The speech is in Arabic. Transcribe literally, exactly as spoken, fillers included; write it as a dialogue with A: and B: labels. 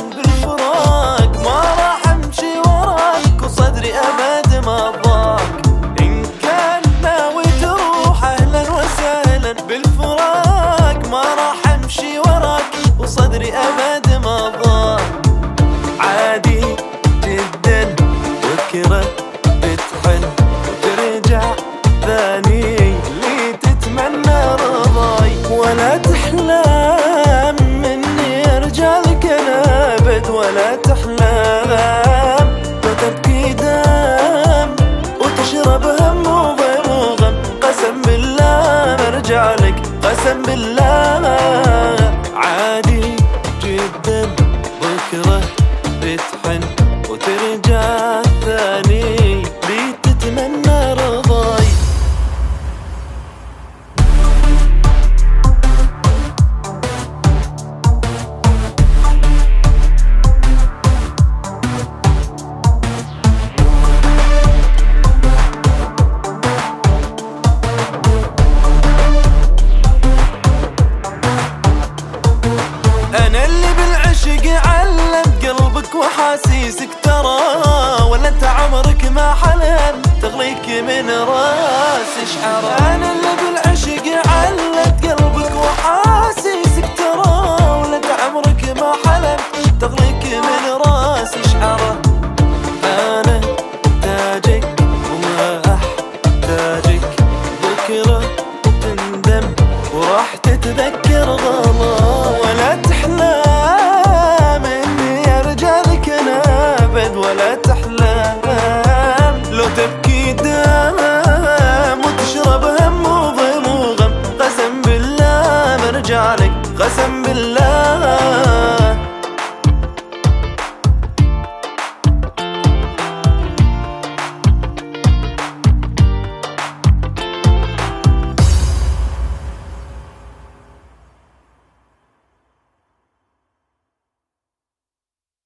A: بالفراق ما راح امشي وراك وصدري ابد ما ضاق. ان كان ناوي تروح اهلا وسهلا بالفراق ما راح امشي وراك وصدري ابد ما ضاق. عادي جدا بكره بتحن وترجع ثاني اللي تتمنى رضاي، ولا تحلم مني ارجع لك انا ابد، ولا تحلم لا تبكي دم وتشرب هم وضيم وغم. قسم بالله برجع لك قسم بالله. عادي جدا بكره بتحن وترجع ثاني لي تتمنى رضاي. أنا اللي بالعشق علمت قلبك وحاسيسك ترى، ولا انت عمرك ما حلم تغليك من راسي شعره. أنا اللي بالعشق علمت قلبك وحاسيسك ترى، ولا انت عمرك ما حلم